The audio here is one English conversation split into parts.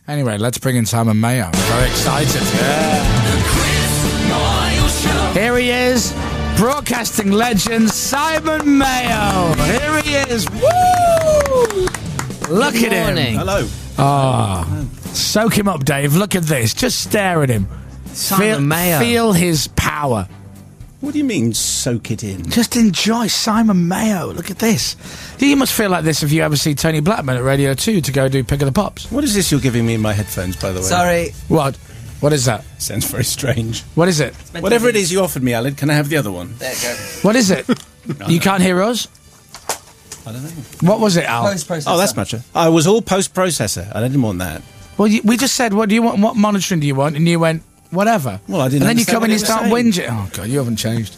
Anyway, let's bring in Simon Mayo. Very excited. Yeah. Here he is, broadcasting legend Simon Mayo. Here he is. Woo! Look at him. Hello. Oh, soak him up, Dave. Look at this. Just stare at him. Simon Mayo. Feel his power. What do you mean, soak it in? Just enjoy Simon Mayo. Look at this. You must feel like this if you ever see Tony Blackman at Radio 2 to go do Pick of the Pops. What is this you're giving me in my headphones, by the way? Sorry. What? What is that? Sounds very strange. What is it? Whatever it is you offered me, Alan, can I have the other one? There you go. What is it? You can't hear us? I don't know. What was it, Al? Post-processor. Oh, that's much. I was all post-processor. I didn't want that. Well, we just said, what do you want? What monitoring do you want? And you went, whatever. Well, I didn't And then you understand come in and what start you were whinging. Oh, God, you haven't changed.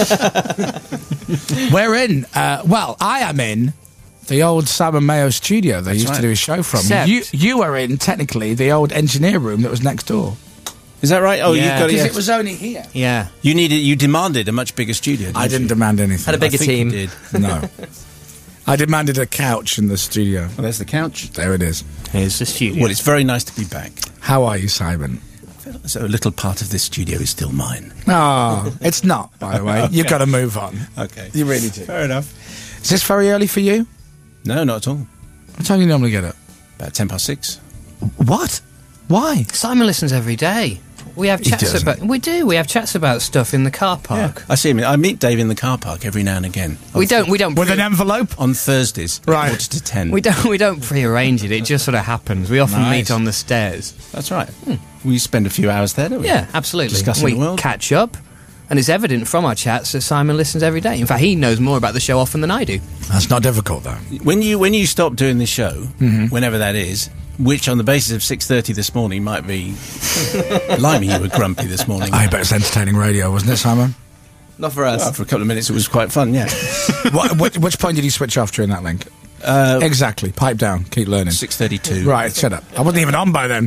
We're in. Well, I am in the old Simon Mayo studio they used to do a show from. Except- You were in, technically, the old engineer room that was next door. Is that right? Oh, Yeah. you've got Because it. it was only here. Yeah. You demanded a much bigger studio. I didn't demand anything. Had a bigger I think team. You did. No. I demanded a couch in the studio. Well, there's the couch. There it is. Here's the studio. Well, it's very nice to be back. How are you, Simon? So a little part of this studio is still mine. Oh, it's not, by the way. You've got to move on. Okay. You really do. Fair enough. Is this very early for you? No, not at all. What time do you normally get up? About 6:10. What? Why? Simon listens every day. We have chats doesn't. about. We do. We have chats about stuff in the car park. I see him. I meet Dave in the car park every now and again. We don't. We don't. With an envelope? On Thursdays, Right. 9:45. We don't. We don't prearrange it. It just sort of happens. We often Nice. meet on the stairs. That's right. We spend a few hours there, don't we? Yeah, absolutely. Discussing we the world. catch up, and it's evident from our chats that Simon listens every day. In fact, he knows more about the show often than I do. That's not difficult, though. When you stop doing the show, whenever that is, which on the basis of 6:30 this morning might be... Blimey, you were grumpy this morning. I bet it's entertaining radio, wasn't it, Simon? Not for us. Well, for a couple of minutes it was quite fun, yeah. Which point did you switch off during that link? Exactly. Pipe down. Keep learning. 6:32. Right, shut up. I wasn't even on by then.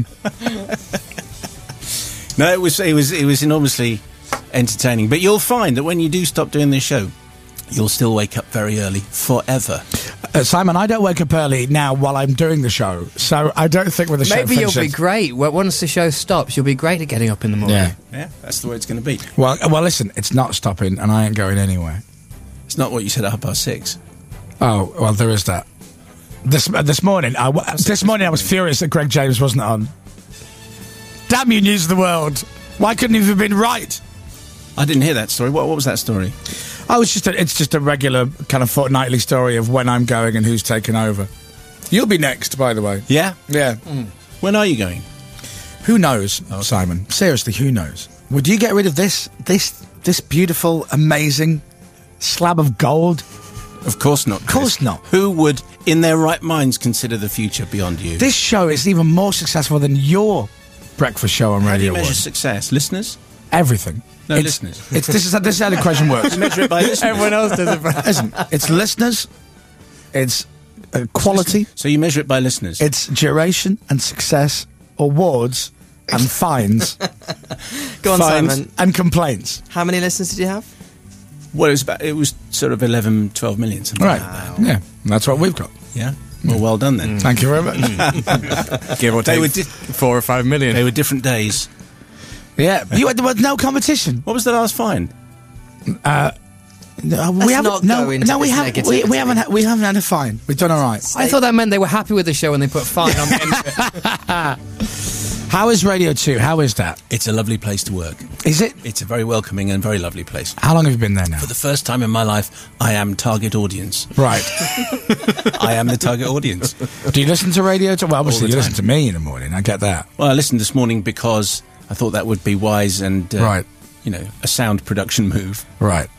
No, it was enormously entertaining. But you'll find that when you do stop doing this show, you'll still wake up very early forever. Simon, I don't wake up early now while I'm doing the show, so I don't think with the show Maybe you'll finishes... be great. Well, once the show stops, you'll be great at getting up in the morning. Yeah. Yeah, that's the way it's going to be. Well, listen, it's not stopping, and I ain't going anywhere. It's not what you said at 6:30. Oh, well, there is that. This morning, I was furious that Greg James wasn't on. Damn you, News of the World! Why couldn't he have been right? I didn't hear that story. What was that story? Oh, it's just a regular kind of fortnightly story of when I'm going and who's taking over. You'll be next, by the way. Yeah? Yeah. When are you going? Who knows, Simon? Seriously, who knows? Would you get rid of this beautiful, amazing slab of gold? Of course not. Of course not. Who would, in their right minds, consider the future beyond you? This show is even more successful than your breakfast show on How do radio you measure was. success? Listeners? Everything. No, It's- listeners. This is how the question works. Measure it by listeners. Everyone else does it. Listen, it's listeners, it's quality, So you measure it by listeners. it's duration and success, awards and fines, Go on, Fines. Simon. and complaints. How many listeners did you have? Well, it was sort of 11, 12 million. Something Right. like that. Yeah, that's what we've got. Yeah. Well done then. Thank you very much. Give or They take were 4 or 5 million. They were different days. Yeah, there was no competition. What was the last fine? No, not go into this negativity. we haven't had a fine. We've done all right. I thought that meant they were happy with the show and they put fine on the end of it. How is Radio 2? How is that? It's a lovely place to work. Is it? It's a very welcoming and very lovely place. How long have you been there now? For the first time in my life, I am target audience. Right. I am the target audience. Do you listen to Radio 2? Well, obviously All the you listen time. to me in the morning. I get that. Well, I listened this morning because I thought that would be wise and, Right. A sound production move. Right.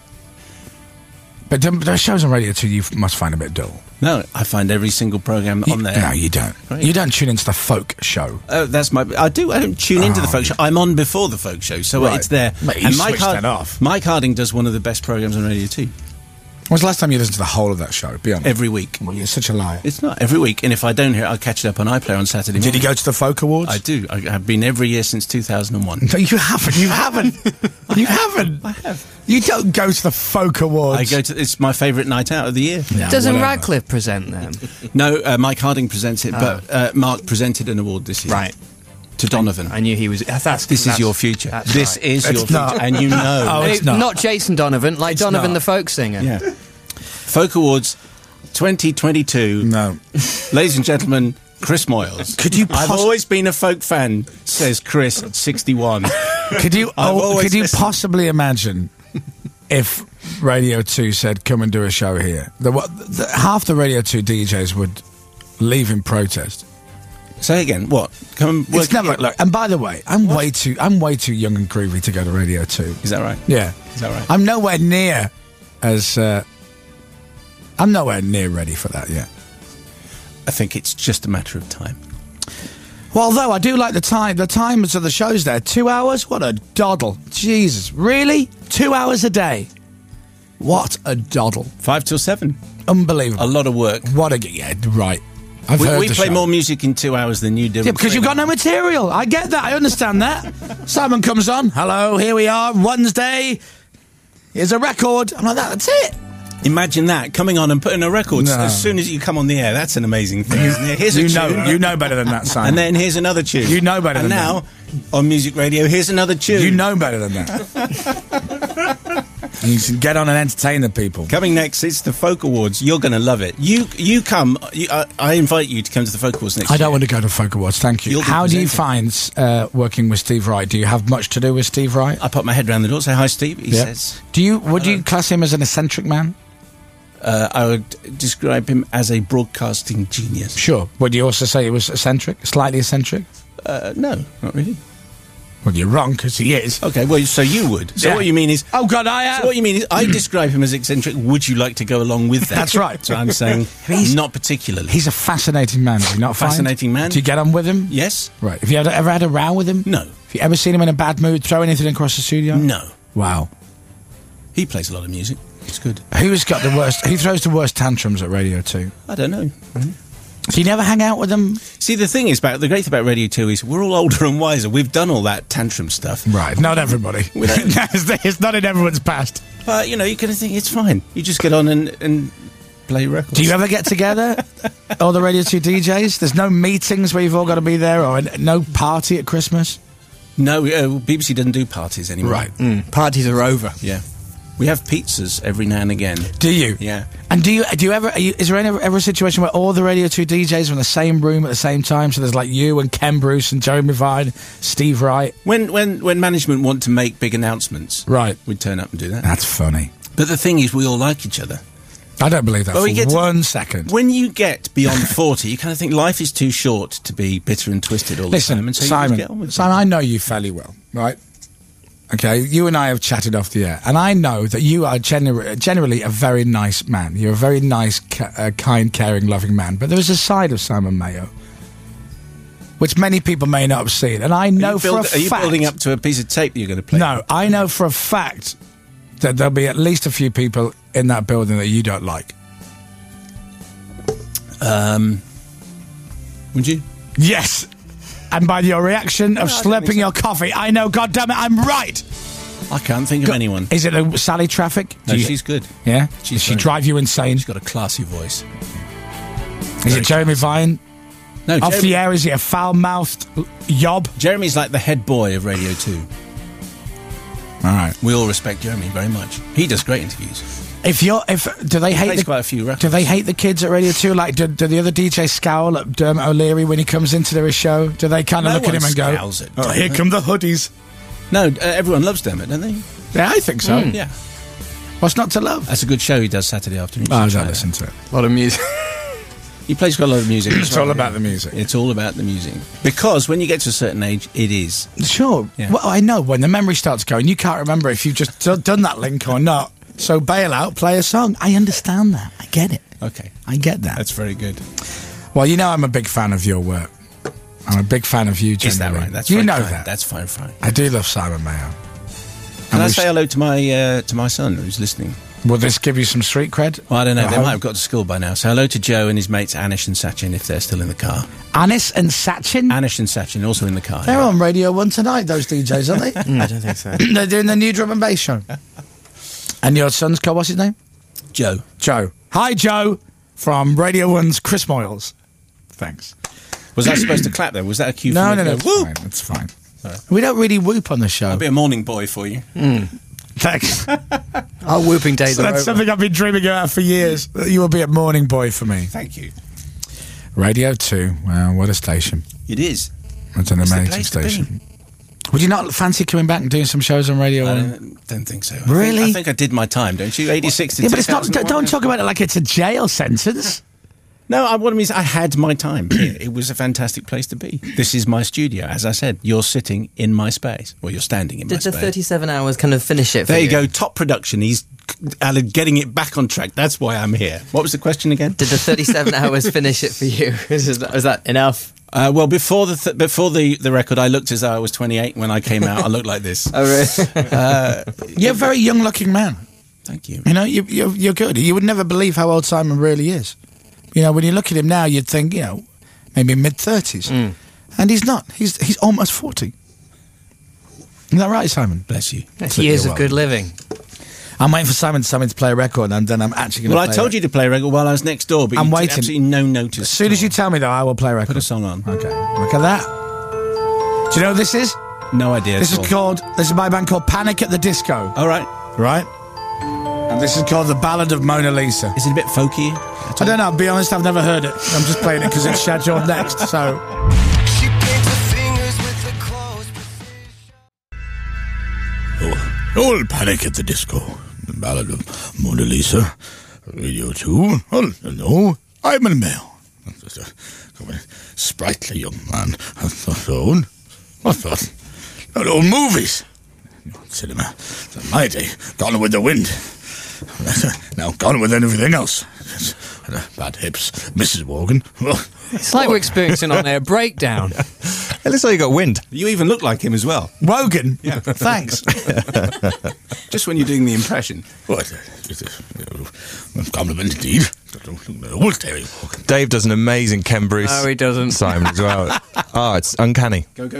But the shows on Radio 2 you must find a bit dull. No, I find every single program on there. No, you don't. Right. You don't tune into the folk show. Oh, that's my. I don't tune into the folk show. I'm on before the folk show, so Right. it's there. Mate, you switched that off. Mike Harding does one of the best programs on Radio 2. When's the last time you listened to the whole of that show? Be honest. Every week. Well, you're such a liar. It's not every week, and if I don't hear it, I'll catch it up on iPlayer on Saturday morning. Did you go to the Folk Awards? I do. I have been every year since 2001. No, you haven't. You haven't. You haven't. I have. You don't go to the Folk Awards. I go to. It's my favourite night out of the year. Yeah, Doesn't whatever. Radcliffe present them? No, Mike Harding presents it, but Mark presented an award this year. Right. To Donovan. I knew he was... This is your future. This right. is your It's not. future. And you know. Oh, it's not. Jason Donovan, like It's Donovan not. the folk singer. Yeah. Folk Awards 2022. No. Ladies and gentlemen, Chris Moyles. Could you I've always been a folk fan, says Chris at 61. Could you always listened. possibly imagine if Radio 2 said, come and do a show here? Half the Radio 2 DJs would leave in protest. Say again, what? Come and work It's never, here? look, and by the way, I'm way too young and groovy to go to Radio 2. Is that right? Yeah. Is that right? I'm nowhere near as... I'm nowhere near ready for that yet. I think it's just a matter of time. Well, although I do like the times of the shows there. 2 hours? What a doddle. Jesus. Really? 2 hours a day? What a doddle. 5 till 7. Unbelievable. A lot of work. What a... Yeah, right. I've heard We the play show. more music in 2 hours than you do. Yeah, in because 3 you've got no hours. material. I get that. I understand that. Simon comes on. Hello, here we are. Wednesday. Here's a record. I'm like, that's it. Imagine that, coming on and putting a record No. as soon as you come on the air. That's an amazing thing, isn't it? Here's a tune. You know better than that, Simon. And then here's another tune. You know better and than now, on music radio, here's another tune. You know better than that. And you can get on and entertain the people. Coming next, it's the Folk Awards. You're going to love it. You come. I invite you to come to the Folk Awards next year. I don't want to go to Folk Awards, thank you. You'll be How do you presenting. find working with Steve Wright? Do you have much to do with Steve Wright? I pop my head around the door, say hi, Steve. He says, Would you class him as an eccentric man? I would describe him as a broadcasting genius. Sure. Would you also say he was eccentric? Slightly eccentric? No, not really. Well, you're wrong, because he is. Okay, well, so you would. So Yeah. what you mean is... Oh, God, I am. So what you mean is, I describe him as eccentric. Would you like to go along with that? That's right. So I'm saying, not particularly. He's a fascinating man, do you not find? Fascinating man. Do you get on with him? Yes? Right. Have you ever had a row with him? No. Have you ever seen him in a bad mood, throw anything across the studio? No. Wow. He plays a lot of music. It's good. Who's got the worst... Who throws the worst tantrums at Radio 2? I don't know. Do you never hang out with them? See, the thing is, the great thing about Radio 2 is we're all older and wiser. We've done all that tantrum stuff. Right. Not everybody. It's not in everyone's past. But, you kind of think it's fine. You just get on and play records. Do you ever get together, all the Radio 2 DJs? There's no meetings where you've all got to be there, or no party at Christmas? No, BBC doesn't do parties anymore. Right. Parties are over. Yeah. We have pizzas every now and again. Do you? Yeah. And do you ever? Is there ever a situation where all the Radio 2 DJs are in the same room at the same time? So there's like you and Ken Bruce and Jeremy Vine, Steve Wright. When management want to make big announcements, Right. we'd turn up and do that. That's funny. But the thing is, we all like each other. I don't believe that Well, we get for to- 1 second. When you get beyond 40, you kind of think life is too short to be bitter and twisted all the time. Listen, And so you just get on Simon, with it. I know you fairly well, right? Okay, you and I have chatted off the air, and I know that you are generally a very nice man. You're a very nice, kind, caring, loving man. But there is a side of Simon Mayo which many people may not have seen, and I know for a fact... Are you building up to a piece of tape that you're going to play? No, I know for a fact that there'll be at least a few people in that building that you don't like. Would you? Yes. And by your reaction of slurping your coffee, I know, goddammit, I'm right. I can't think of anyone. Is it Sally Traffic? No, she's good. Yeah? She's Does she very drive you insane? She's got a classy voice. Is it Jeremy Vine? No, Off the air, is he a foul-mouthed yob? Jeremy's like the head boy of Radio 2. All right. We all respect Jeremy very much. He does great interviews. Do they hate Plays quite a few records. Do they hate the kids at Radio 2? Like, do the other DJs scowl at Dermot O'Leary when he comes into their show? Do they kind of look at him and go, scowls at "Oh, here Dermot. come the hoodies"? No, everyone loves Dermot, don't they? Yeah, I think so. Yeah. What's not to love? That's a good show he does Saturday afternoon. I don't listen to it. A lot of music. He plays quite a lot of music. It's all about the music. It's all about the music. Because when you get to a certain age, it is. Sure. Yeah. Well, I know when the memory starts going, you can't remember if you've just done that link or not. So bail out, play a song. I understand that. I get it. Okay. I get that. That's very good. Well, you know I'm a big fan of your work. I'm a big fan of you, generally. Is that right? That's you very know kind. that. That's fine. I do love Simon Mayo. Can I say hello to my son who's listening? Will this give you some street cred? Well, I don't know. They might have got to school by now. So hello to Joe and his mates Anish and Sachin if they're still in the car. Anis and Sachin? Anish and Sachin also in the car. They're on Radio 1 tonight, those DJs, aren't they? I don't think so. They're doing the new drum and bass show. And your son's called, what's his name? Joe. Joe. Hi, Joe, from Radio 1's Chris Moyles. Thanks. Was that supposed to clap, though? Was that a cue for No, me to it's go, fine. It's fine. We don't really whoop on the show. I'll be a morning boy for you. Thanks. Our whooping days So are that's over. something I've been dreaming about for years. You will be a morning boy for me. Thank you. Radio 2. Wow, what a station. It is. That's an It's the amazing place to be. station. Would you not fancy coming back and doing some shows on Radio 1? I don't think so. Really? I think I did my time, don't you? 86 to Yeah, but it's not. 2001. Don't talk about it like it's a jail sentence. No, what I mean is I had my time here. It was a fantastic place to be. This is my studio. As I said, you're sitting in my space. Well, you're standing in my Did the space. 37 hours kind of finish it for There you go. Top production. He's getting it back on track. That's why I'm here. What was the question again? Did the 37 hours finish it for you? Was that enough? Well, before the record, I looked as though I was 28. When I came out, I looked like this. Oh, really? You're a very young-looking man. Thank you. You know, you're good. You would never believe how old Simon really is. You know, when you look at him now, you'd think, you know, maybe mid-30s. And he's not. He's almost 40. Isn't that right, Simon? Bless you. That's years of good living. I'm waiting for Simon to play a record, and then I'm actually going to Well, I told you to play a record while I was next door, but I'm you took waiting. absolutely no notice. As soon as you tell me, though, I will play a record. Put a song on. Okay. Look at that. Do you know what this is? No idea. This at is all. my band called Panic at the Disco. All right. Right? And this is called The Ballad of Mona Lisa. Is it a bit folky? I don't know, I'll be honest, I've never heard it. I'm just playing it because it's scheduled next, so... She paints her fingers with the clothes. All Panic at the Disco. The Ballad of Mona Lisa. Radio 2. Oh, no, I'm a male. Sprightly young man. I thought, old movies. Cinema. In my day, Gone with the Wind. Now Gone with everything else. Bad hips. Mrs. Morgan. It's like we're experiencing on-air breakdown. It looks like you got wind. You even look like him as well. Wogan? Yeah. Thanks. Just when you're doing the impression. What? Compliment indeed. Old Terry Morgan. Dave does an amazing Ken Bruce. No, he doesn't. Simon as well. Oh, it's uncanny. Go.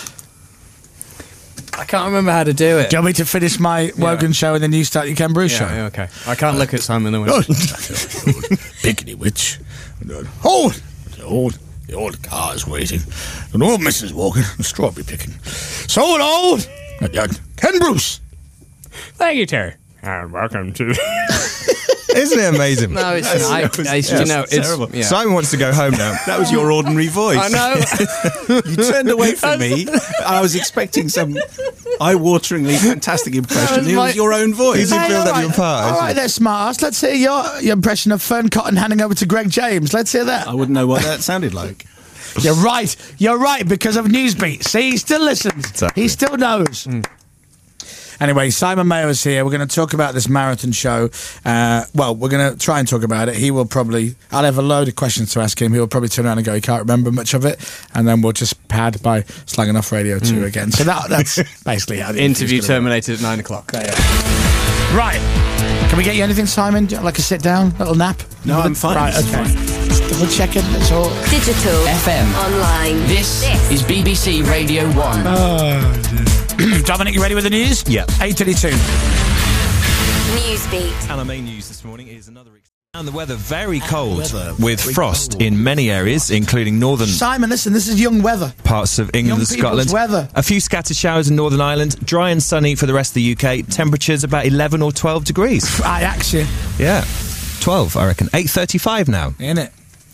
I can't remember how to do it. Do you want me to finish my Wogan show and then you start your Ken Bruce show? Yeah, okay. I can't look at Simon the Oh, Biggity Witch. Oh, the old car's waiting. And old Mrs. Morgan, strawberry picking. So old. Ken Bruce. Thank you, Terry. And welcome to... Isn't it amazing? No, it's not. It's terrible. Yeah. Simon wants to go home now. That was your ordinary voice. I know. You turned away from me. I was expecting some eye-wateringly fantastic impression. It was your own voice. You did build up your part. All right, there, smart ass. Let's hear your impression of Fern Cotton handing over to Greg James. Let's hear that. I wouldn't know what that sounded like. You're right, because of Newsbeat. See, he still listens. Exactly. He still knows. Anyway, Simon Mayo is here. We're going to talk about this marathon show. Well, we're going to try and talk about it. He will probably... I'll have a load of questions to ask him. He'll probably turn around and go, he can't remember much of it. And then we'll just pad by Slagging Off Radio 2 again. So that's basically how the Interview interview's gonna terminated at 9 o'clock. work. Right. Can we get you anything, Simon? Do you like a sit-down, little nap? No, I'm fine. Right, okay. Just double checking, that's all. Digital, FM, online. This is BBC Radio 1. Dominic, you ready with the news? Yeah. 8:32. Newsbeat. And our main news this morning is another... And the weather very cold, with frost in many areas, including northern Simon, listen, this is young weather. parts of England Young and people's Scotland. weather. A few scattered showers in Northern Ireland. Dry and sunny for the rest of the UK. Temperatures about 11 or 12 degrees. I axe you, Yeah. 12, I reckon. 8:35 now. innit?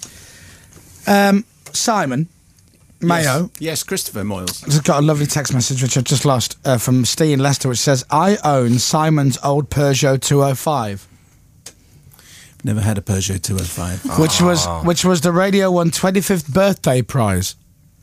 Simon Mayo Yes, Christopher Moyles. has got a lovely text message which I've just lost from Steve in Leicester, which says, I own Simon's old Peugeot 205. Never had a Peugeot 205. Which was the Radio 1 25th birthday prize.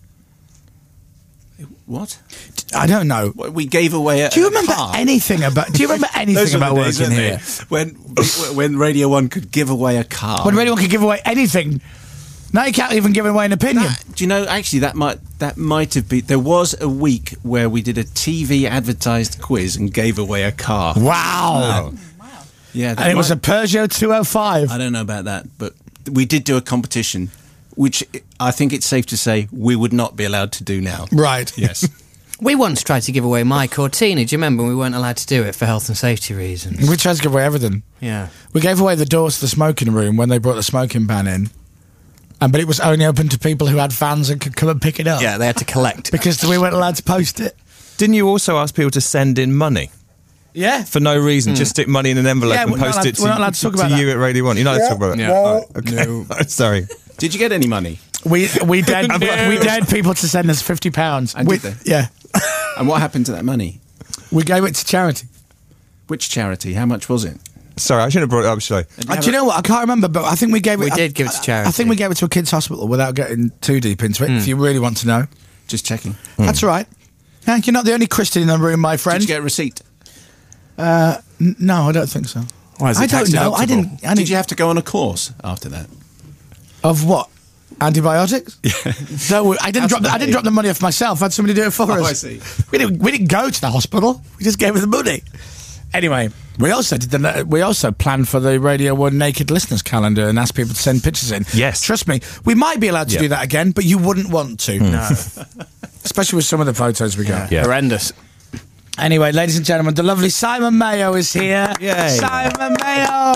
What? I don't know. We gave away a Do you remember car. anything about? Do you remember anything Those were about the days, working weren't they? here? When Radio 1 could give away a car. When Radio 1 could give away anything. Now you can't even give away an opinion. Do you know, actually, that might have been... There was a week where we did a TV advertised quiz and gave away a car. Wow. Yeah, And it was a Peugeot 205. I don't know about that, but we did do a competition, which I think it's safe to say we would not be allowed to do now. Right. Yes. We once tried to give away my Cortina. Do you remember? We weren't allowed to do it for health and safety reasons. We tried to give away everything. Yeah. We gave away the doors to the smoking room when they brought the smoking ban in. But it was only open to people who had vans and could come and pick it up. Yeah, they had to collect. Because we weren't allowed to post it. Didn't you also ask people to send in money? Yeah. For no reason, just stick money in an envelope Yeah, and we're not post allowed- it we're not allowed to talk about you that. at Radio 1. You're not allowed to talk about that? Yeah. Oh, okay. Sorry. Did you get any money? We dared people to send us £50. And did they? Yeah. And what happened to that money? We gave it to charity. Which charity? How much was it? Sorry, I shouldn't have brought it up, should I? Do you know what? I can't remember, but I think we gave it... We did give it to charity. I think we gave it to a kids' hospital without getting too deep into it, if you really want to know. Just checking. That's all right. Yeah, you're not the only Christian in the room, my friend. Did you get a receipt? No, I don't think so. Why is it I don't tax know. I deductible? didn't... Did you have to go on a course after that? Of what? Antibiotics? Yeah. No, I didn't drop the money off myself. I had somebody do it for us. I see. We didn't go to the hospital. We just gave her the money. Anyway, we also planned for the Radio 1 Naked Listeners calendar and asked people to send pictures in. Yes. Trust me, we might be allowed to do that again, but you wouldn't want to. No. Especially with some of the photos we got. Yeah. Horrendous. Anyway, ladies and gentlemen, the lovely Simon Mayo is here. Yay. Simon Mayo!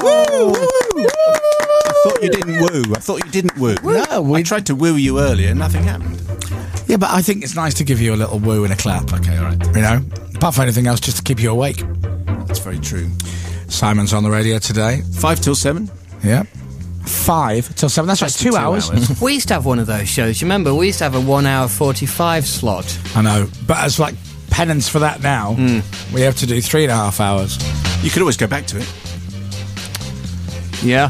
I thought you didn't woo. No, I tried to woo you earlier and nothing happened. Yeah, but I think it's nice to give you a little woo and a clap. Okay, all right. You know, apart from anything else, just to keep you awake. That's very true. Simon's on the radio today. 5 till 7? Yeah. 5 till 7. That's right, 2 hours. We used to have one of those shows. You remember? We used to have a 1 hour 45 slot. I know. But as like penance for that now, we have to do 3.5 hours. You could always go back to it. Yeah.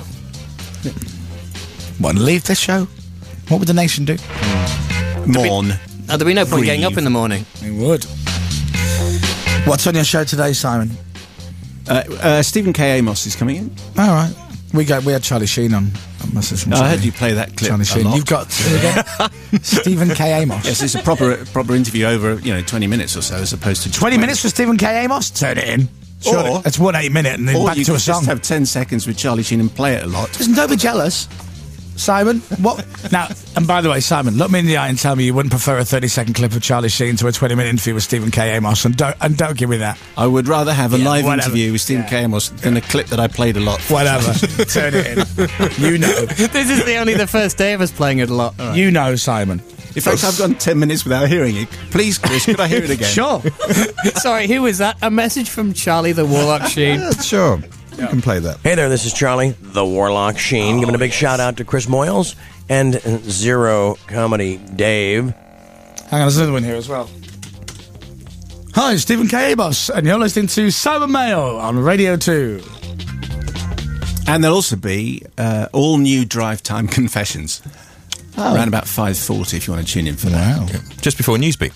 What, leave this show? What would the nation do? Mourn. There'd be no point getting up Breathe. in the morning. We would. What's on your show today, Simon? Stephen K. Amos is coming in. All right. We had Charlie Sheen on. I heard you play that clip Charlie a Sheen. lot. You've got Stephen K. Amos. Yes, it's a proper interview over 20 minutes or so, as opposed to just 20 minutes for Stephen K. Amos? Turn it in. Sure. Or- It's 1 8-minute and then Or back you to a could song. just have 10 seconds with Charlie Sheen and play it a lot. Listen, don't be jealous, Simon. What now? And by the way, Simon, look me in the eye and tell me you wouldn't prefer a 30-second clip of Charlie Sheen to a 20-minute interview with Stephen K. Amos, and don't give me that. I would rather have a live whatever. interview with Stephen K. Amos than a clip that I played a lot. Whatever. Turn it in. You know. This is only the first day of us playing it a lot. You know, Simon. In fact, I've gone 10 minutes without hearing it. Please, Chris, could I hear it again? Sure. Sorry, who was that? A message from Charlie the Warlock Sheen. Sure. You can play that. Hey there, this is Charlie, the Warlock Sheen, giving a big shout out to Chris Moyles and Zero Comedy Dave. Hang on, there's another one here as well. Hi, Stephen K. Amos, and you're listening to Simon Mayo on Radio 2. And there'll also be all new Drive Time Confessions. Around about 5:40 if you want to tune in for that. Wow. Just before Newsbeat.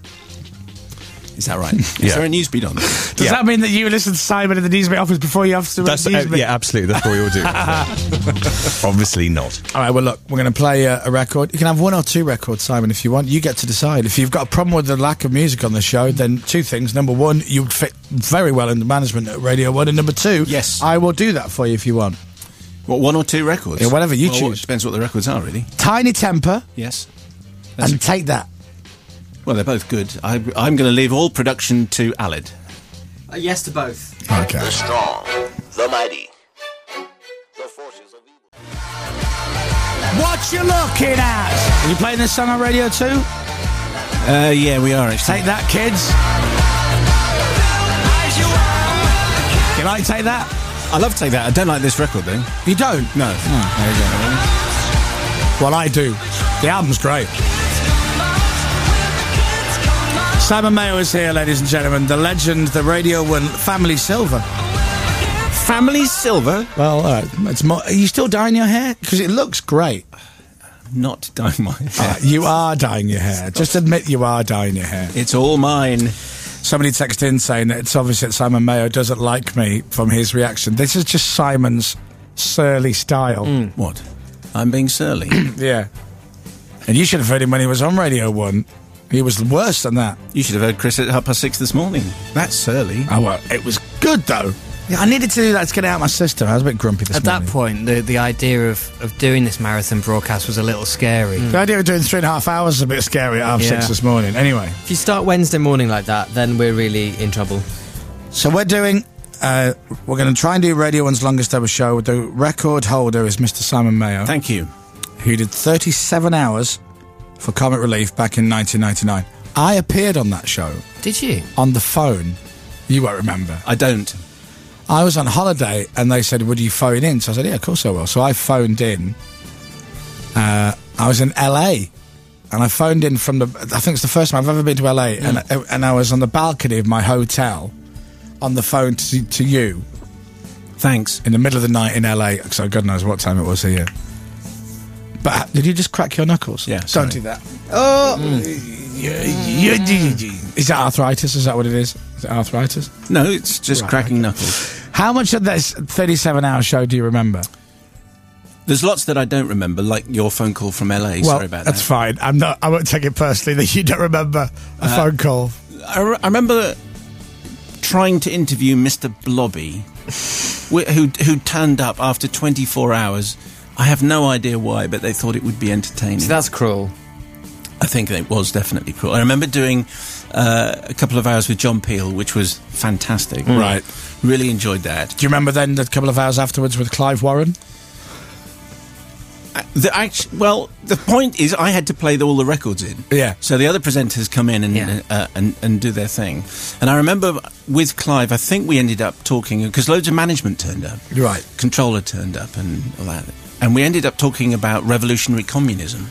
Is that right? Is there a newsbeat on? Does that mean that you listen to Simon in the Newsbeat office before you have to That's, Newsbeat? yeah, absolutely. That's what we all do. Obviously not. All right, well, look, we're going to play a record. You can have 1 or 2 records, Simon, if you want. You get to decide. If you've got a problem with the lack of music on the show, then 2 things. Number 1, you would fit very well in the management at Radio 1. And number 2, Yes. I will do that for you if you want. What, 1 or 2 records? Yeah, whatever you Well, choose. It depends what the records are, really. Tiny Temper Yes. and Take That. Well, they're both good. I'm going to leave all production to Aled. Yes to both. Okay. The strong, the mighty, the forces of evil. What you looking at? Are you playing this song on Radio 2? Yeah, we are actually. Take That, kids. You like Take That? I love Take That. I don't like this record, though. You don't? No. There you go. Well, I do. The album's great. Simon Mayo is here, ladies and gentlemen. The legend, the Radio 1 Family Silver. Family Silver? Well, it's more. Are you still dyeing your hair? Because it looks great. Not dyeing my hair. You are dyeing your hair. Just admit you are dyeing your hair. It's all mine. Somebody texted in saying that it's obvious that Simon Mayo doesn't like me from his reaction. This is just Simon's surly style. What? I'm being surly. Yeah. And you should have heard him when he was on Radio 1. He was worse than that. You should have heard Chris at 6:30 this morning. That's surly. Oh, well, it was good, though. Yeah, I needed to do that to get it out of my system. I was a bit grumpy this At morning. that point, the idea of doing this marathon broadcast was a little scary. The idea of doing 3.5 hours is a bit scary at 6:30 this morning. Anyway, If you start Wednesday morning like that, then we're really in trouble. so we're doing... we're going to try and do Radio 1's longest ever show. The record holder is Mr. Simon Mayo, Thank you. who did 37 hours for Comic Relief back in 1999. I appeared on that show Did you? on the phone. You won't remember. I don't. I was on holiday and they said, would you phone in? So I said, yeah, of course I will. So I phoned in. I was in LA and I phoned in from I think it's the first time I've ever been to LA and I was on the balcony of my hotel on the phone to you Thanks. in the middle of the night in LA. So God knows what time it was here. But did you just crack your knuckles? Yeah, sorry. Don't do that. Oh! Is that arthritis? Is that what it is? Is it arthritis? No, it's just Right, cracking knuckles. How much of this 37-hour show do you remember? There's lots that I don't remember, like your phone call from LA. Well, Sorry about that's that. fine. I won't take it personally that you don't remember a phone call. I remember trying to interview Mr. Blobby, who turned up after 24 hours. I have no idea why, but they thought it would be entertaining. So that's cruel. I think it was definitely cruel. I remember doing a couple of hours with John Peel, which was fantastic. Right. Really enjoyed that. Do you remember then the couple of hours afterwards with Clive Warren? The point is, I had to play all the records in. Yeah. So the other presenters come in and do their thing. And I remember with Clive, I think we ended up talking because loads of management turned up. Right. Controller turned up and all that. And we ended up talking about revolutionary communism.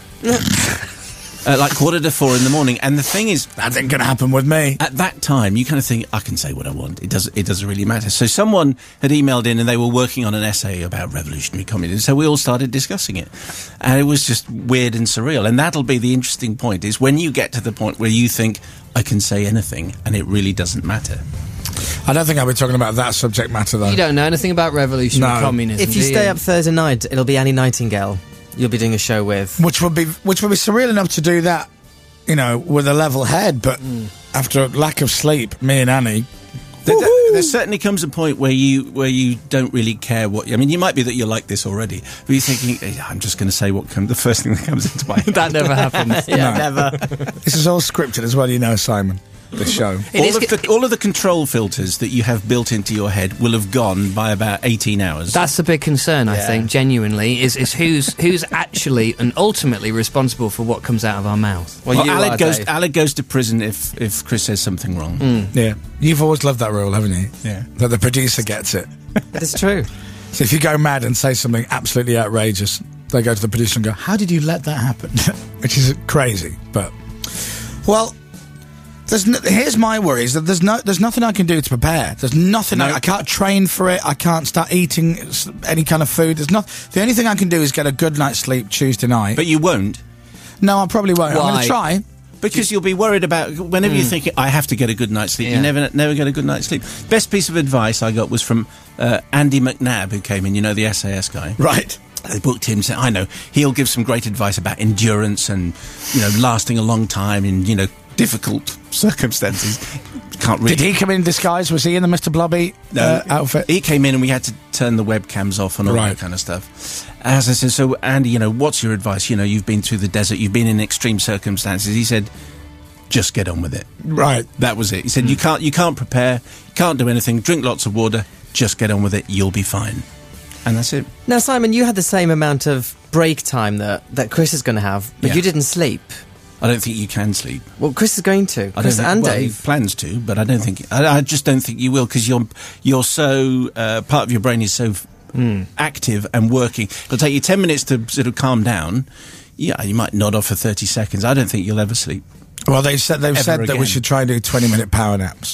Like 3:45 in the morning. And the thing is, That ain't going to happen with me. at that time, you kind of think, I can say what I want. It doesn't really matter. So someone had emailed in and they were working on an essay about revolutionary communism. So we all started discussing it. And it was just weird and surreal. And that'll be the interesting point, is when you get to the point where you think, I can say anything and it really doesn't matter. I don't think I'll be talking about that subject matter, though. You don't know anything about revolutionary No. communism. If you do stay up Thursday night, it'll be Annie Nightingale you'll be doing a show with. Which would be surreal enough to do that, you know, with a level head. But after a lack of sleep, me and Annie... There certainly comes a point where you don't really care what... I mean, you might be that you're like this already, but you're thinking, I'm just going to say the first thing that comes into my head. That never happens. Yeah, No. never. This is all scripted as well, you know, Simon. The show. All of the control filters that you have built into your head will have gone by about 18 hours. That's the big concern, I think, genuinely, is who's actually and ultimately responsible for what comes out of our mouth. Well, you are, Dave. Alec goes to prison if Chris says something wrong. Yeah. You've always loved that rule, haven't you? Yeah. That the producer gets it. It's true. So if you go mad and say something absolutely outrageous, they go to the producer and go, how did you let that happen? Which is crazy, but... Well... here's my worry, is that there's nothing I can do to prepare. There's nothing. I can't train for it. I can't start eating any kind of food. The only thing I can do is get a good night's sleep Tuesday night. But you won't. No, I probably won't. I'm going Why? to try. Because you'll be worried about whenever you think I have to get a good night's sleep. Yeah. You never get a good night's sleep. Best piece of advice I got was from Andy McNabb, who came in. You know, the SAS guy. Right. They booked him. Said, I know he'll give some great advice about endurance and lasting a long time in difficult circumstances. Can't really. Did he come in disguise? Was he in the Mr. Blobby outfit? He came in and we had to turn the webcams off and all that kind of stuff. As I said, so Andy, what's your advice? You've been through the desert, you've been in extreme circumstances. He said, just get on with it. Right. That was it. He said, you can't prepare, you can't do anything, drink lots of water, just get on with it, you'll be fine. And that's it. Now, Simon, you had the same amount of break time that Chris is going to have, but Yeah. you didn't sleep. I don't think you can sleep. Well, Chris is going to. Chris and He Dave. plans to, but I don't think. I just don't think you will, because you're so part of your brain is so active and working. It'll take you 10 minutes to sort of calm down. Yeah, you might nod off for 30 seconds. I don't think you'll ever sleep. Well, they've said that again. we should try and do 20-minute power naps.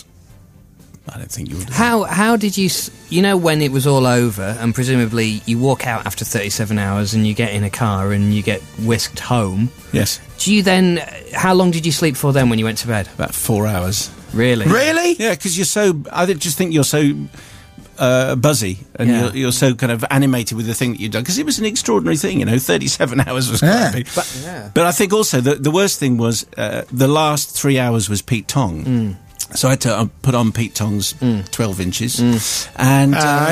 I don't think you would. How did you... when it was all over, and presumably you walk out after 37 hours and you get in a car and you get whisked home, Yes, do you then... How long did you sleep for then when you went to bed? about 4 hours. Really? Really? Yeah, because you're so. I just think you're so buzzy and Yeah. you're so kind of animated with the thing that you've done. Because it was an extraordinary thing, 37 hours was Yeah. quite big. But I think also the worst thing was the last 3 hours was Pete Tong. So I had to put on Pete Tong's 12 inches. And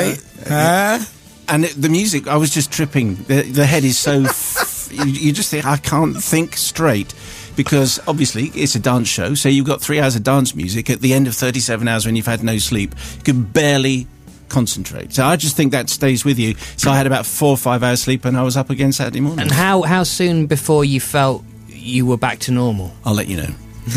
the music, I was just tripping. The head is so... you just think, I can't think straight. Because, obviously, it's a dance show, so you've got 3 hours of dance music. At the end of 37 hours when you've had no sleep, you can barely concentrate. So I just think that stays with you. So I had about 4 or 5 hours sleep and I was up again Saturday morning. And how soon before you felt you were back to normal? I'll let you know.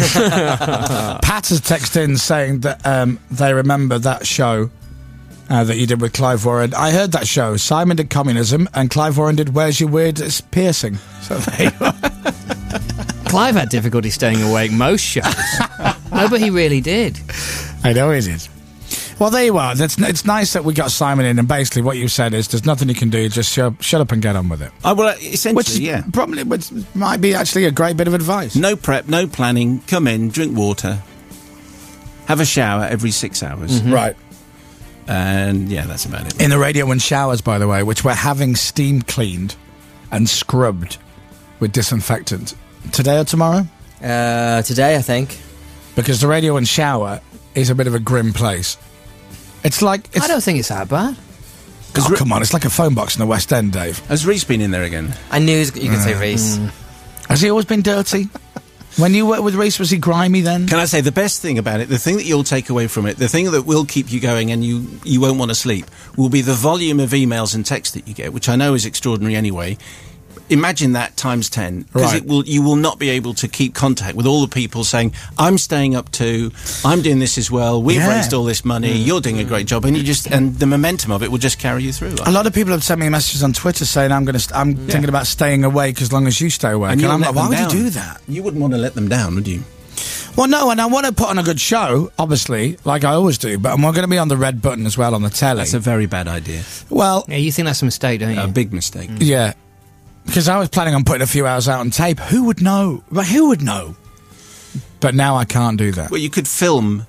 Pat has texted in saying that they remember that show that you did with Clive Warren. I heard that show. Simon did Communism and Clive Warren did Where's Your Weirdest Piercing. So there you are. Clive had difficulty staying awake most shows. No, but he really did. I know he did. Well, there you are. It's nice that we got Simon in, and basically what you said is there's nothing you can do, just shut up and get on with it. Well, essentially, which might be actually a great bit of advice. No prep, no planning, come in, drink water, have a shower every 6 hours. Mm-hmm. Right. And, yeah, that's about it. In the Radio and showers, by the way, which we're having steam cleaned and scrubbed with disinfectant. Today or tomorrow? Today, I think. Because the Radio and shower is a bit of a grim place. It's like... I don't think it's that bad. Oh, come on, it's like a phone box in the West End, Dave. Has Reese been in there again? I knew you could say Reese. Has he always been dirty? When you worked with Reese, was he grimy then? Can I say the best thing about it, the thing that you'll take away from it, the thing that will keep you going and you won't want to sleep, will be the volume of emails and texts that you get, which I know is extraordinary anyway. Imagine that times 10, because you will not be able to keep contact with all the people saying, I'm staying up too, I'm doing this as well, we've raised all this money, you're doing a great job, and the momentum of it will just carry you through. A lot of people have sent me messages on Twitter saying I'm thinking about staying awake as long as you stay awake. And I'm like, why would you do that? You wouldn't want to let them down, would you? Well, no, and I want to put on a good show, obviously, like I always do, but we're going to be on the red button as well on the telly. That's a very bad idea. Well... Yeah, you think that's a mistake, don't you? A big mistake. Yeah. Because I was planning on putting a few hours out on tape. Who would know? Who would know? But now I can't do that. Well, you could film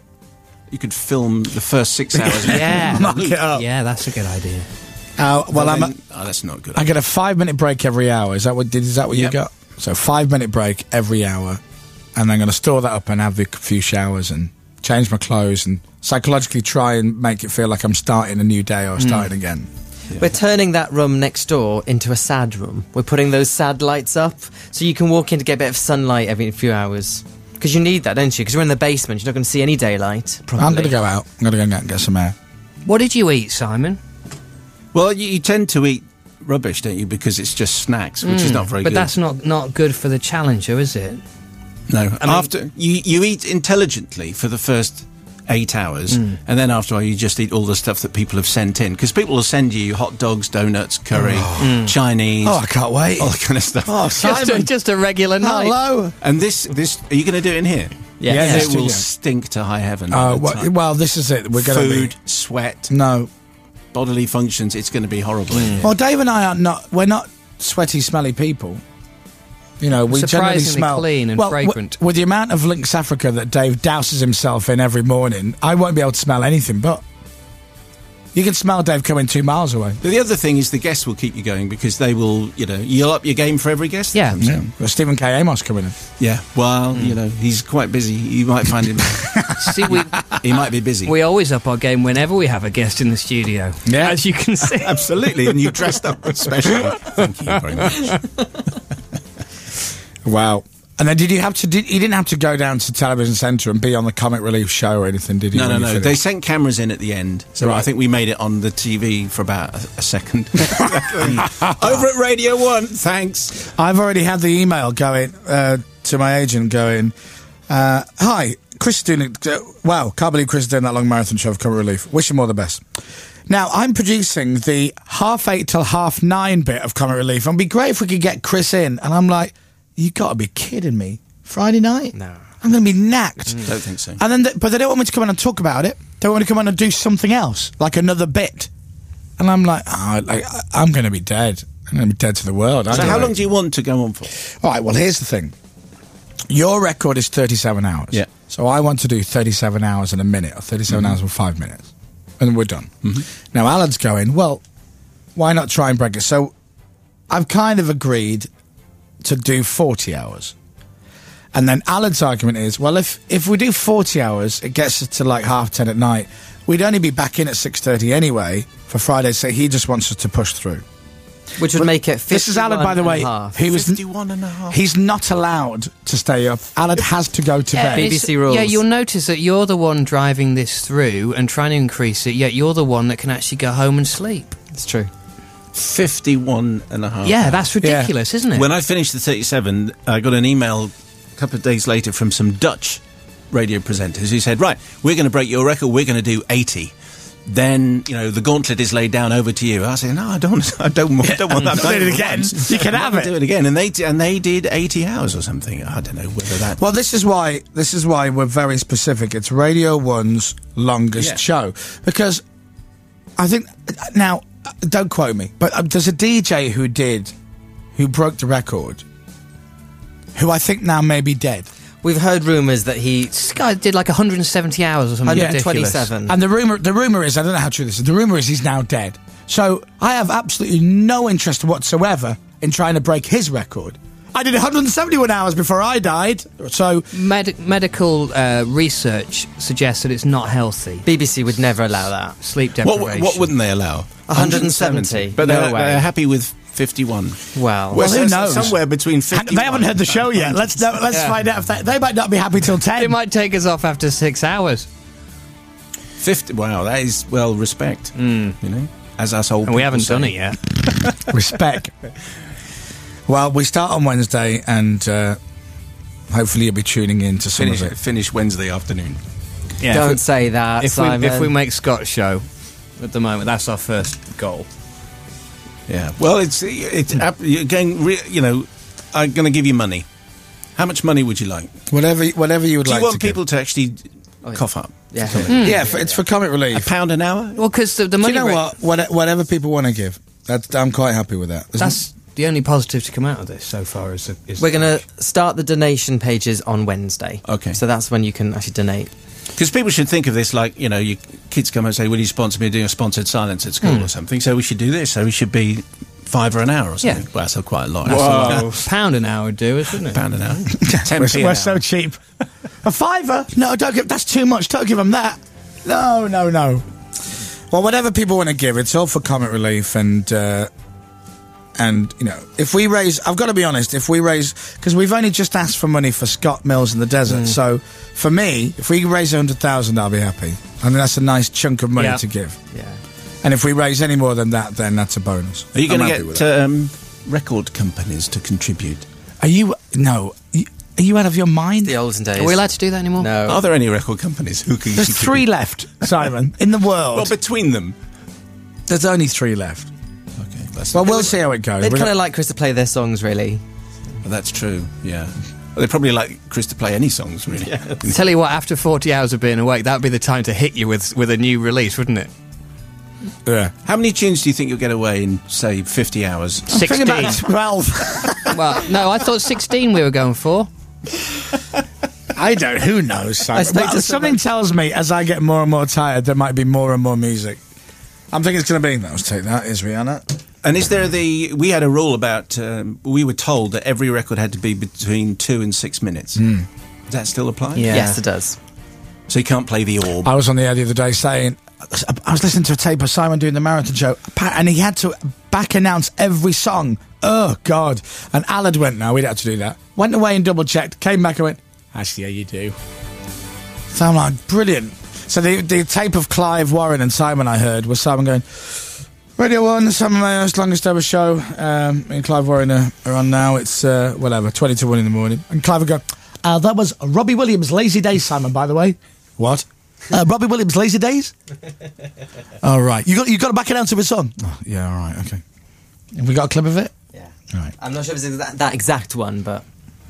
the first 6 hours. Yeah. It up. Yeah, that's a good idea. That's not good. I get a 5-minute break every hour. Is that what you got? So 5-minute break every hour, and I'm going to store that up and have a few showers and change my clothes and psychologically try and make it feel like I'm starting a new day or starting again. Yeah. We're turning that room next door into a sad room. We're putting those sad lights up so you can walk in to get a bit of sunlight every few hours. Because you need that, don't you? Because we're in the basement, you're not going to see any daylight. Probably. I'm going to go out. I'm going to go and get some air. What did you eat, Simon? Well, you tend to eat rubbish, don't you? Because it's just snacks, which is not very good. But that's not good for the challenger, is it? No. After you eat intelligently for the first 8 hours, and then after a while you just eat all the stuff that people have sent in, because people will send you hot dogs, donuts, curry, Chinese. Oh, I can't wait! All that kind of stuff. Oh, Simon, just a regular night. Hello. And this, are you going to do it in here? Yes. It will stink to high heaven. Well, this is it. We're going to sweat, bodily functions. It's going to be horrible. Well, Dave and I we're not sweaty, smelly people. You know, we generally smell clean and fragrant. With the amount of Lynx Africa that Dave douses himself in every morning, I won't be able to smell anything. But you can smell Dave coming 2 miles away. But the other thing is the guests will keep you going, because they will, you'll up your game for every guest. Yeah. Well, Stephen K. Amos coming in. Yeah. Well, he's quite busy. You might find him. See, he might be busy. We always up our game whenever we have a guest in the studio. Yeah. As you can see. Absolutely. And you dressed up especially. Thank you very much. Wow. And then you didn't have to go down to Television Centre and be on the Comic Relief show or anything, did you? No. They sent cameras in at the end. So I think we made it on the TV for about a second. Over at Radio 1, thanks. I've already had the email going to my agent going, hi, Chris is doing wow, can't believe Chris is doing that long marathon show of Comic Relief. Wish him all the best. Now, I'm producing the 8:30 till 9:30 bit of Comic Relief. It'd be great if we could get Chris in. And I'm like, you got to be kidding me. Friday night? No. I'm going to be knacked. Don't think so. And then, but they don't want me to come in and talk about it. They want me to come in and do something else, like another bit. And I'm like, I'm going to be dead. I'm going to be dead to the world. So how long do you want to go on for? All right, well, here's the thing. Your record is 37 hours. Yeah. So I want to do 37 hours in a minute, or 37 hours and 5 minutes. And we're done. Now, Alan's going, well, why not try and break it? So I've kind of agreed to do 40 hours. And then Alan's argument is, well, if we do 40 hours, it gets us to like 10:30 at night. We'd only be back in at 6:30 anyway for Friday, so he just wants us to push through. Which would make it 51 This is Alan, by the way. He was 51 and a half. He's not allowed to stay up. Alan has to go to bed. BBC rules. Yeah, you'll notice that you're the one driving this through and trying to increase it, yet you're the one that can actually go home and sleep. It's true. 51 and a half. Yeah, that's ridiculous, isn't it? When I finished the 37, I got an email a couple of days later from some Dutch radio presenters who said, right, we're going to break your record, we're going to do 80. Then, the gauntlet is laid down over to you. I said, no, I don't want that. Do it again. You can have it. Do it again. And they did 80 hours or something. I don't know whether that... Well, this is why we're very specific. It's Radio 1's longest show. Because I think... Now, don't quote me, but there's a DJ who broke the record, who I think now may be dead. We've heard rumours that This guy did like 170 hours or something ridiculous. 127. And the rumor is, I don't know how true this is, the rumor is he's now dead. So I have absolutely no interest whatsoever in trying to break his record. I did 171 hours before I died, so... Medical research suggests that it's not healthy. BBC would never allow that. Sleep deprivation. What wouldn't they allow? 170. But No way. they're happy with 51. Well, who knows? Somewhere between 51. They haven't heard the show yet. Let's find out if they might not be happy till 10. It might take us off after 6 hours. 50. Wow, that is, respect. As us old And we people haven't say. done it yet. Respect. Well, we start on Wednesday, and hopefully you'll be tuning in to some of it. Finish Wednesday afternoon. Yeah, don't say that, Simon. If we make Scott's show, at the moment, that's our first goal. Yeah. Well, it's you're going. I'm going to give you money. How much money would you like? Whatever you would like. Do you want to people to actually cough up? Yeah. It's for comic relief. £1 an hour? Well, because the Do money... you know what? Whatever people want to give, I'm quite happy with that. That's the only positive to come out of this so far. We're going to start the donation pages on Wednesday. Okay. So that's when you can actually donate. Because people should think of this like, your kids come and say, will you sponsor me doing a sponsored silence at school or something? So we should do this. So we should be £5 an hour or something. Yeah. Well, that's quite a lot. Whoa. £1 an hour would do us, wouldn't it? £1 an hour. 10p We're so cheap. A £5? No, don't give. That's too much. Don't give them that. No. Well, whatever people want to give, it's all for comic relief, and if we raise, I've got to be honest, because we've only just asked for money for Scott Mills in the desert. So for me, if we raise 100,000, I'll be happy. I mean, that's a nice chunk of money to give. Yeah. And if we raise any more than that, then that's a bonus. Are you going to get record companies to contribute? Are you out of your mind? The olden days. Are we allowed to do that anymore? No. Are there any record companies who can There's contribute? 3 left, Simon, in the world. Well, between them. There's only 3 left. Okay. Well, we'll see how it goes. They'd kind of like Chris to play their songs, really. Well, that's true, yeah. Well, they'd probably like Chris to play any songs, really. Yeah. Tell you what, after 40 hours of being awake, that would be the time to hit you with a new release, wouldn't it? Yeah. How many tunes do you think you'll get away in, say, 50 hours? 16. About 12. Well, no, I thought 16 we were going for. I don't. Who knows? Something tells me as I get more and more tired, there might be more and more music. I'm thinking it's going to be. Let's take that. Is Rihanna? And is there we had a rule about, we were told that every record had to be between 2 and 6 minutes. Does that still apply? Yeah. Yes, it does. So you can't play the orb. I was on the air the other day saying, I was listening to a tape of Simon doing the marathon show, and he had to back announce every song. Oh, God. And Alad went, no, we'd have to do that. Went away and double checked, came back and went, actually, yeah, you do. So I'm like, brilliant. So the tape of Clive Warren and Simon I heard was Simon going, Radio 1, Simon Mayo's longest ever show. Me and Clive Warren are on now. It's, 20 to 1 in the morning. And Clive would go, that was Robbie Williams' Lazy Days, Simon, by the way. What? Robbie Williams' Lazy Days? All right. You got to back announce of a song? Oh, yeah, all right, okay. Have we got a clip of it? Yeah. All right. I'm not sure if it's that exact one, but...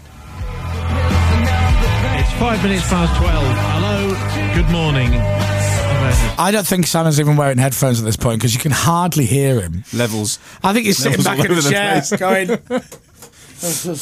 It's 5 minutes past 12. Hello, good morning. I don't think Simon's even wearing headphones at this point because you can hardly hear him. Levels. I think he's sitting back in the chair going... This is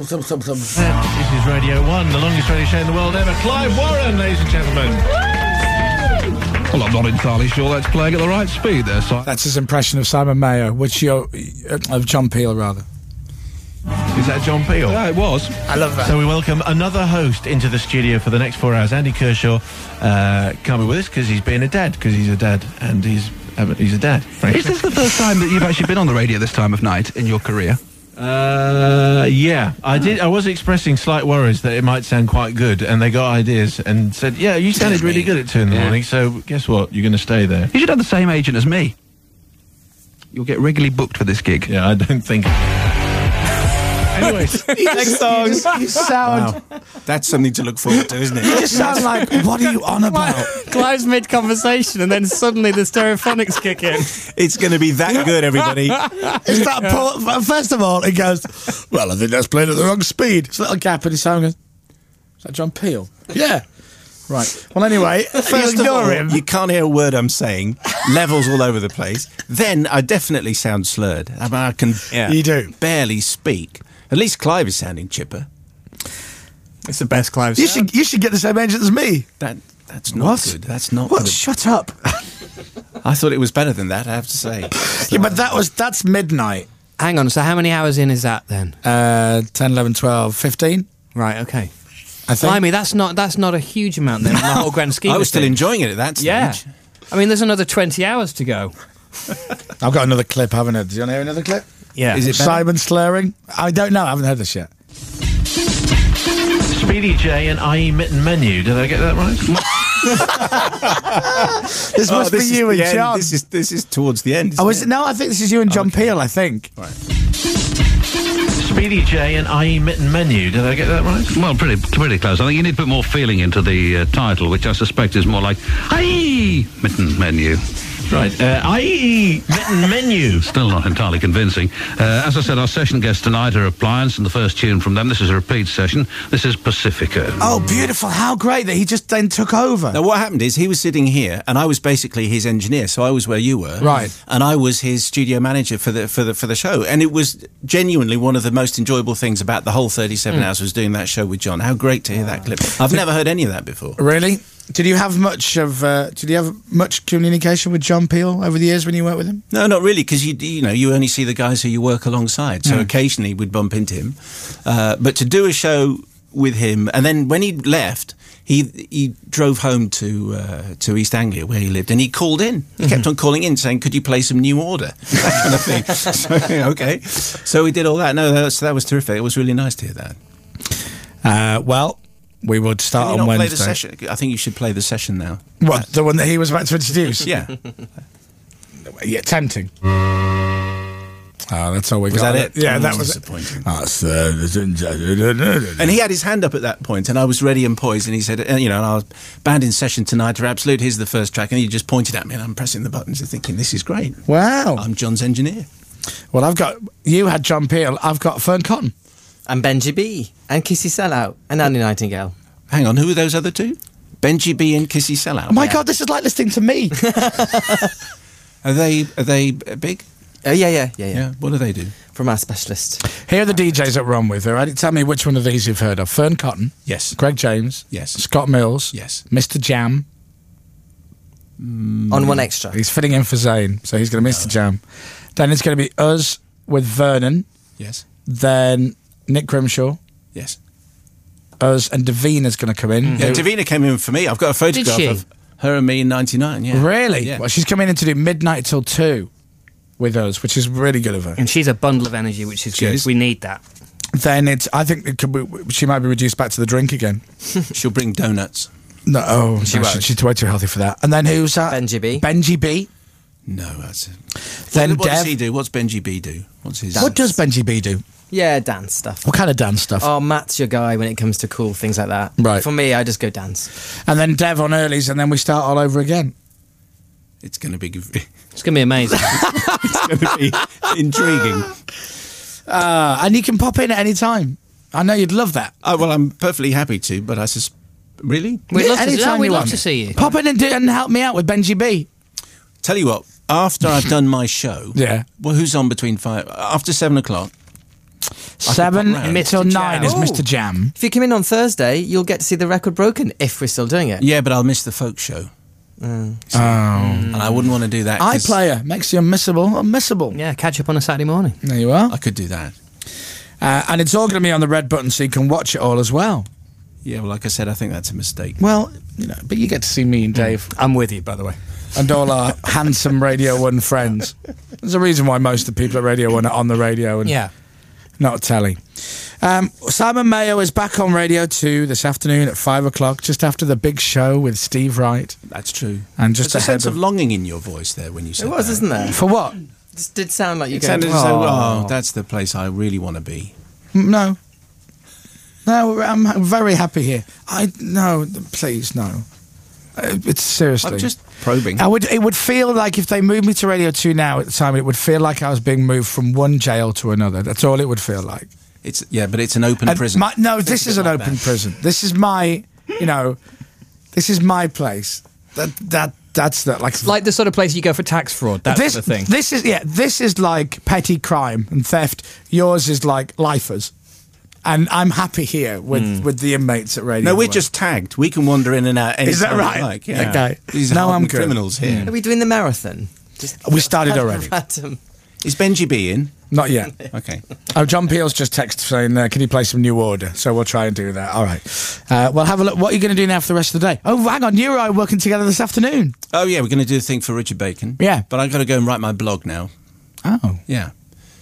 Radio 1, the longest radio show in the world ever. Clive Warren, ladies and gentlemen. Well, I'm not entirely sure that's playing at the right speed there, Si. That's his impression of Simon Mayo, of John Peel, rather. Is that John Peel? Yeah, it was. I love that. So we welcome another host into the studio for the next 4 hours. Andy Kershaw can't be with us because he's being a dad, because he's a dad, and he's a dad. Is this the first time that you've actually been on the radio this time of night in your career? Yeah, I was expressing slight worries that it might sound quite good, and they got ideas and said, yeah, you sounded really good at 2 in the morning, so guess what? You're going to stay there. You should have the same agent as me. You'll get regularly booked for this gig. Yeah, I don't think... Anyways, next song. You sound... Wow. That's something to look forward to, isn't it? You just sound like, what are you on about? Clive's mid-conversation and then suddenly the stereophonics kick in. It's going to be that good, everybody. It's that Paul, first of all, he goes, well, I think that's playing at the wrong speed. It's a little gap in his sound. Goes, is that John Peel? Yeah. Right. Well, anyway, First of all, you can't hear a word I'm saying. Levels all over the place. Then I definitely sound slurred. I mean, I can You do. barely speak. At least Clive is sounding chipper. It's the best Clive You sound. should get the same agent as me. That's not What? good. That's not What? good. Shut up. I thought it was better than that, I have to say. Yeah, but that's midnight. Hang on, so how many hours in is that then? 10, 11, 12, 15. Right, okay. I think. Blimey, that's not a huge amount then in the whole grand scheme I of was still things. enjoying it at that stage. Yeah. I mean, there's another 20 hours to go. I've got another clip, haven't I? Do you want to hear another clip? Yeah. Is it better? Simon slurring? I don't know. I haven't heard this yet. Speedy J and IE Mitten Menu. Did I get that right? This must be you and the end. John. This is towards the end. Oh, is it? No, I think this is you and John Peel, I think. Right. Speedy J and IE Mitten Menu. Did I get that right? Well, pretty close. I think you need to put more feeling into the title, which I suspect is more like "Aye, Mitten Menu." Right. IE Mitten Menu. Still not entirely convincing. As I said, our session guests tonight are Appliance, and the first tune from them, this is a repeat session. This is Pacifica. Oh, beautiful. How great that he just then took over. Now, what happened is he was sitting here, and I was basically his engineer, so I was where you were, Right. And I was his studio manager for the show, and it was genuinely one of the most enjoyable things about the whole 37 hours was doing that show with John. How great to hear that clip! I've never heard any of that before. Really? Did you have much communication with John Peel over the years when you worked with him? No, not really, because you only see the guys who you work alongside. So occasionally we'd bump into him, but to do a show with him, and then when he left, he drove home to East Anglia where he lived, and he called in. He kept on calling in, saying, "Could you play some New Order?" That kind of thing. So, okay, so we did all that. No, that was terrific. It was really nice to hear that. Well, we would start Can you on not Wednesday. play the session? I think you should play the session now. What, the one that he was about to introduce? Yeah. Yeah, tempting. Oh, that's all we Was got. that it? Yeah, Oh, that was disappointing. it. And he had his hand up at that point, and I was ready and poised, and he said, and our band in session tonight are absolute. Here's the first track, and he just pointed at me, and I'm pressing the buttons and thinking, this is great. Wow. I'm John's engineer. Well, you had John Peel, I've got Fern Cotton. And Benji B. And Kissy Sellout. And Andy Nightingale. Hang on, who are those other two? Benji B and Kissy Sellout. Oh my God, this is like listening to me. Are they big? Yeah. What do they do? From our specialist. Here are the DJs that we're on with, all right? Tell me which one of these you've heard of. Fern Cotton. Yes. Greg James. Yes. Scott Mills. Yes. Mr. Jam. On one extra. He's filling in for Zane, so he's going to Mr. Jam. Then it's going to be us with Vernon. Yes. Then Nick Grimshaw. Yes. Us and Davina's going to come in. Yeah, Davina came in for me. I've got a photograph she? of her and me in '99. Yeah. Really? Yeah. Well, she's coming in to do midnight till 2 with us, which is really good of her. And she's a bundle of energy, which is She good. is. We need that. Then I think she might be reduced back to the drink again. She'll bring donuts. No, she's way too healthy for that. And then who's that? Benji B. Benji B. No, that's it. Then what does Dev. he do? What's Benji B do? What's his? What does Benji B do? Yeah, dance stuff. What kind of dance stuff? Oh, Matt's your guy when it comes to cool things like that. Right. For me, I just go dance. And then Dev on earlies, and then we start all over again. It's going to be. It's going to be amazing. It's going to be intriguing. And you can pop in at any time. I know you'd love that. Oh, well, I'm perfectly happy to, but I really? We'd love to, anytime we'd you love want. to see you. Pop in and help me out with Benji B. Tell you what, after I've done my show, Yeah. well, who's on between 5? After 7 o'clock? 7 pop round. till Mr. 9 Jam. is Oh. Mr. Jam. If you come in on Thursday, you'll get to see the record broken if we're still doing it. Yeah, but I'll miss the folk show. And I wouldn't want to do that. 'cause iPlayer makes you unmissable. Yeah, catch up on a Saturday morning. There you are. I could do that. And it's all going to be on the red button so you can watch it all as well. Yeah, well, like I said, I think that's a mistake. Well, but you get to see me and Dave. I'm with you, by the way. And all our handsome Radio 1 friends. There's a reason why most of the people at Radio 1 are on the radio and not telly. Simon Mayo is back on Radio 2 this afternoon at 5 o'clock, just after the big show with Steve Wright. That's true. And just There's a ahead sense of longing in your voice there when you said It was, that. isn't there? For what? It did sound like you It sounded as though, that's the place I really want to be. No, I'm very happy here. No, please, no. It's seriously. I'm just probing. It would feel like if they moved me to Radio 2 now at the time, it would feel like I was being moved from one jail to another. That's all it would feel like. But it's an open prison. This is an open prison. This is my, this is my place. That's like the sort of place you go for tax fraud. That sort of thing. This is like petty crime and theft. Yours is like lifers. And I'm happy here with the inmates at Radio 1. No, we're just tagged. We can wander in and out. Is that right? Like, yeah. Okay. These I'm good. Criminals here. Are we doing the marathon? We started already. Is Benji B in? Not yet. Okay. Oh, John Peel's just texted saying, can you play some New Order? So we'll try and do that. All right. Well, have a look. What are you going to do now for the rest of the day? Oh, hang on. You and I are working together this afternoon. Oh, yeah. We're going to do a thing for Richard Bacon. Yeah. But I've got to go and write my blog now. Oh. Yeah.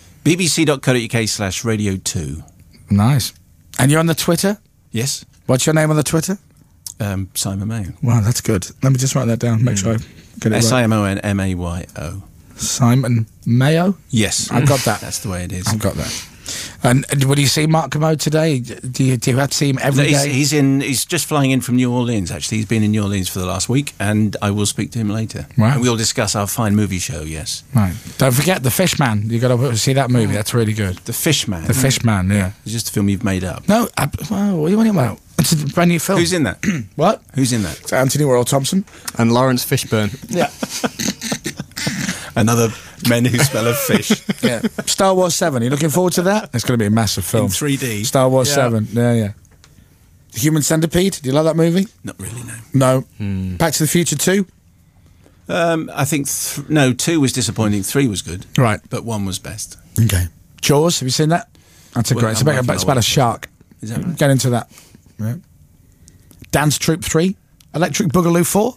bbc.co.uk/radio2. Nice. And you're on the Twitter? Yes. What's your name on the Twitter? Simon Mayo. Wow, that's good. Let me just write that down. Make sure I get it right. SIMONMAYO. Simon Mayo? Yes. I've got that. That's the way it is. I've got that. And will you see Mark Commode today? Do you have to see him every day? He's just flying in from New Orleans, actually. He's been in New Orleans for the last week, and I will speak to him later. Right. And we'll discuss our fine movie show, yes. Right. Don't forget The Fishman. You've got to see that movie. That's really good. The Fishman? The Fishman, yeah. It's just a film you've made up. No, well, what are you talking about? It's a brand new film. Who's in that? What? Who's in that? It's Anthony Worrell Thompson. And Lawrence Fishburne. Yeah. Another Men Who Smell of Fish. Yeah. Star Wars 7. Are you looking forward to that? It's going to be a massive film. In 3D. Star Wars 7. Yeah. The Human Centipede. Do you like that movie? Not really, no. No. Back to the Future 2? I think, 2 was disappointing. 3 was good. Right. But 1 was best. Okay. Jaws. Have you seen that? That's great. It's about a shark. Is that right? Get into that. Yeah. Dance Troupe 3? Electric Boogaloo 4?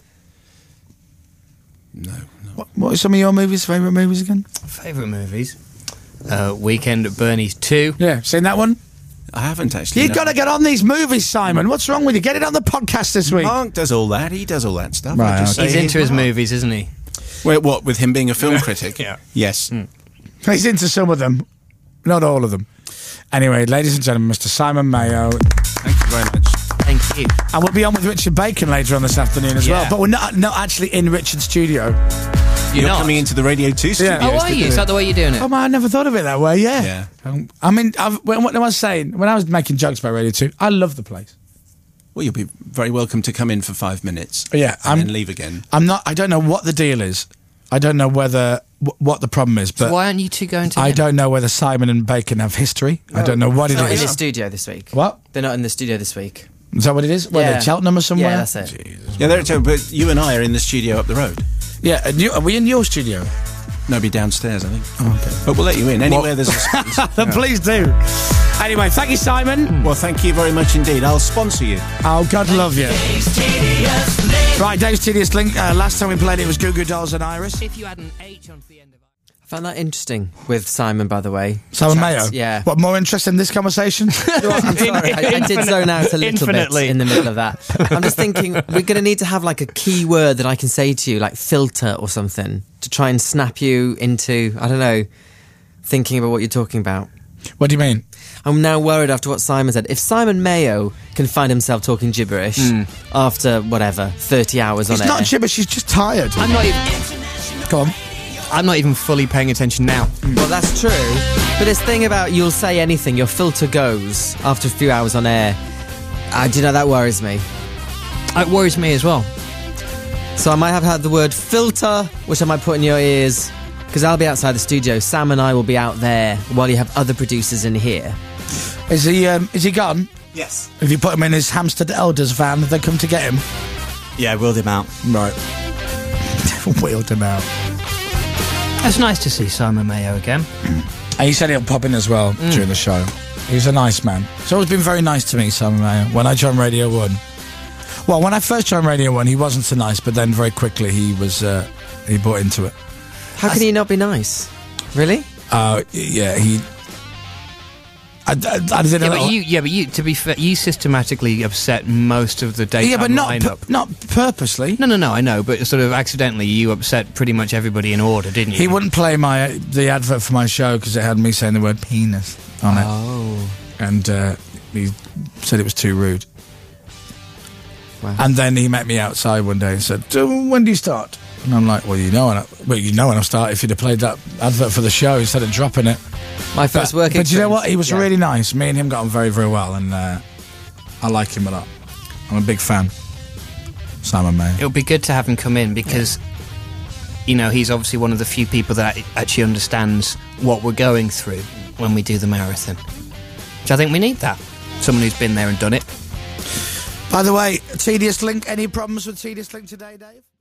No. What are some of your favourite movies again? Favourite movies? Weekend at Bernie's 2. Yeah, seen that one? I haven't actually. You've got to get on these movies, Simon. What's wrong with you? Get it on the podcast this week. Mark does all that. He does all that stuff. Right, He's into his movies, isn't he? Wait, what, with him being a film critic? Yeah. Yes. He's into some of them, not all of them. Anyway, ladies and gentlemen, Mr. Simon Mayo. Thank you very much. Thank you. And we'll be on with Richard Bacon later on this afternoon as well. But we're not actually in Richard's studio. You're coming into the Radio 2 studio. Oh, are you? Is that the way you're doing it? Oh, man, I never thought of it that way, Yeah. I mean, what I was saying, when I was making jokes about Radio 2, I love the place. Well, you'll be very welcome to come in for 5 minutes. Yeah. And then leave again. I don't know what the deal is. I don't know what the problem is, but So why aren't you two going together? I don't know whether Simon and Bacon have history. I don't know what it They're not in the is. studio this week. What? They're not in the studio this week. Is that what it is? Where Yeah. they're Cheltenham or somewhere? Yeah, that's it. Yeah, they're too, but you and I are in the studio up the road. Yeah, are we in your studio? Nobody downstairs, I think. Oh, okay. But we'll let you in anywhere there's a space. Please do. Anyway, thank you, Simon. Well, thank you very much indeed. I'll sponsor you. Oh, God love you. Right, Dave's Tedious Link. Last time we played it was Goo Goo Dolls and Iris. If you had an H on the end of I found that interesting with Simon, by the way. Simon Chats, Mayo? Yeah. What, more interest in this conversation? I'm sorry, I did zone out a little bit in the middle of that. I'm just thinking we're going to need to have like a key word that I can say to you, like filter or something, to try and snap you into, I don't know, thinking about what you're talking about. What do you mean? I'm now worried after what Simon said. If Simon Mayo can find himself talking gibberish after, whatever, 30 hours on It's air... not gibberish, she's just tired. I'm not even... Go on. I'm not even fully paying attention now. Well, that's true. But this thing about you'll say anything, your filter goes after a few hours on air. Do you know, that worries me. It worries me as well. So I might have had the word filter, which I might put in your ears, because I'll be outside the studio. Sam and I will be out there while you have other producers in here. Is he gone? Yes. Have you put him in his Hampstead Elders van? Have they come to get him? Yeah, wheeled him out. Right. Wheeled him out. It's nice to see Simon Mayo again. And he said he'll pop in as well during the show. He's a nice man. He's always been very nice to me, Simon Mayo. When I joined Radio 1... Well, when I first joined Radio 1, he wasn't so nice, but then very quickly he was... he bought into it. How can he not be nice? Really? Yeah, he... I did but you, to be fair, you systematically upset most of the daytime lineup. not purposely. No, I know, but sort of accidentally, you upset pretty much everybody in order, didn't you? He wouldn't play the advert for my show because it had me saying the word penis on it. Oh. And he said it was too rude. Wow. And then he met me outside one day and said, when do you start? And I'm like, well, you know when I'll start. If you'd have played that advert for the show instead of dropping it. My first work experience. But you know what? He was really nice. Me and him got on very, very well, and I like him a lot. I'm a big fan. Simon Mayo. It would be good to have him come in because, you know, he's obviously one of the few people that actually understands what we're going through when we do the marathon. Which I think we need that. Someone who's been there and done it. By the way, Tedious Link, any problems with Tedious Link today, Dave?